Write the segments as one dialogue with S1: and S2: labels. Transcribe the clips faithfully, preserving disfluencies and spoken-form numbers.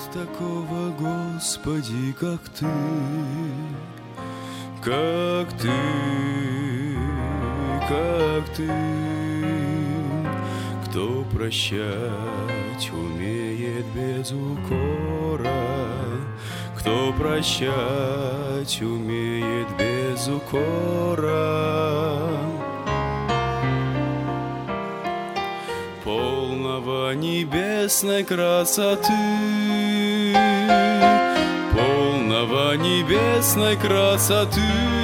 S1: такого, Господи, как Ты, как Ты, как Ты, кто прощать умеет без укора, кто прощать умеет без укора. Полного небесной красоты, полного небесной красоты,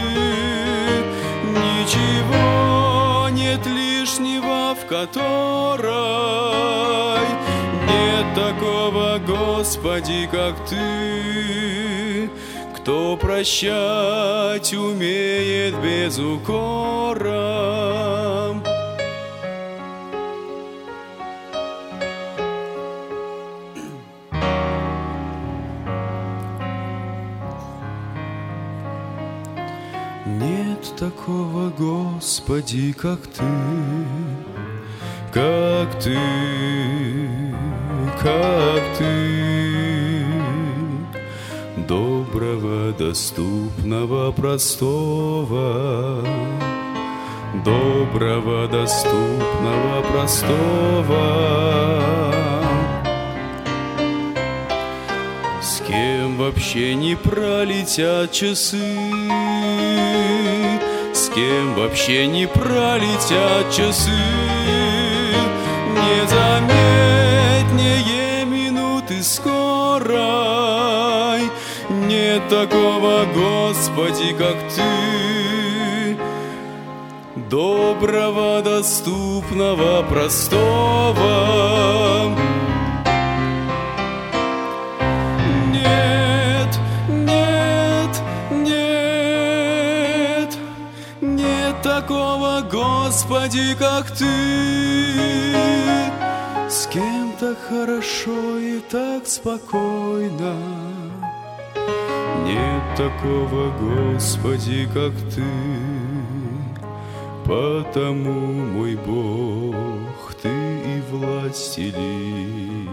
S1: ничего нет лишнего в которой. Нет такого, Господи, как Ты, кто прощать умеет без укора. Нет такого, Господи, как Ты, как Ты, как Ты, доброго, доступного, простого, доброго, доступного, простого. С кем вообще не пролетят часы, с кем вообще не пролетят часы, незаметнее минуты скорой. Нет такого, Господи, как Ты, доброго, доступного, простого. Нет, нет, нет, нет такого, Господи, как Ты, с кем так хорошо и так спокойно. Нет такого, Господи, как Ты, потому, мой Бог, Ты и властелин,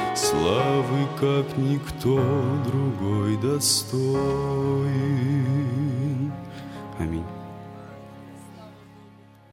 S1: славы, как никто другой достоин.